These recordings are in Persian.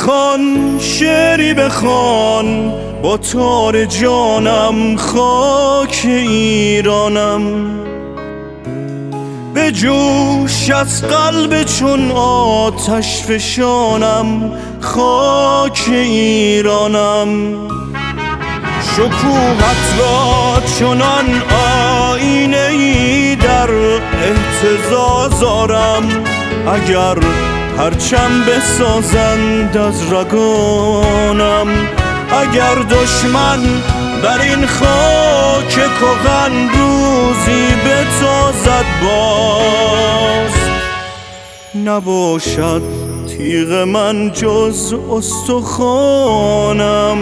بخوان شعری بخوان با تار جانم خاک ایرانم، به جوش از قلب چون آتش فشانم خاک ایرانم. شکوهت را چنان آینه ای در اهتزاز آرم، اگر پرچم بسازند از رگانم، اگر دشمن بر این خاک کهن روزی بتازد باز، نباشد تیغ من جز استخوانم.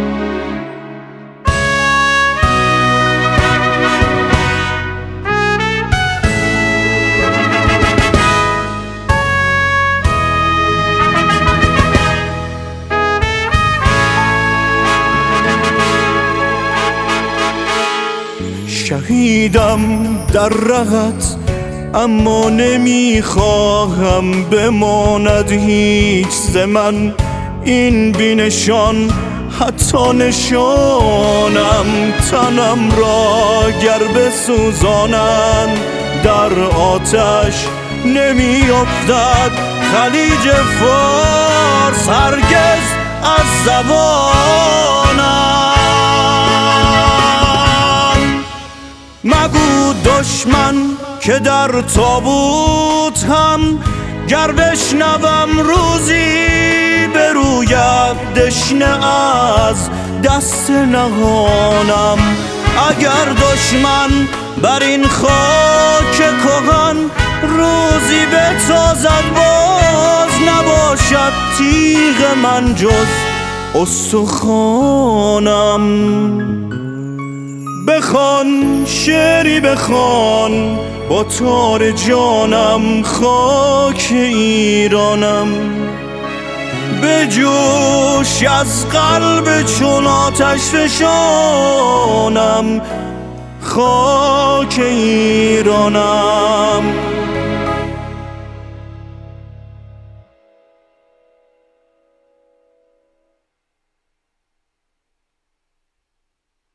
شهیدم در رهت اما نمیخواهم بماند هیچ ز من این بینشان، حتی نشانم. تنم را گر بسوزانند در آتش نمیافتد خلیج فارس هرگز از زبانم. مگو دشمن که در تابوت هم گر بشنوم روزی بروید دشنه از دست نهانم، اگر دشمن بر این خاک کهن روزی بتازد باز، نباشد تیغ من جز استخوانم. بخوان شعری بخوان با تار جانم خاک ایرانم، به جوش از قلب چون آتش فشانم خاک ایرانم.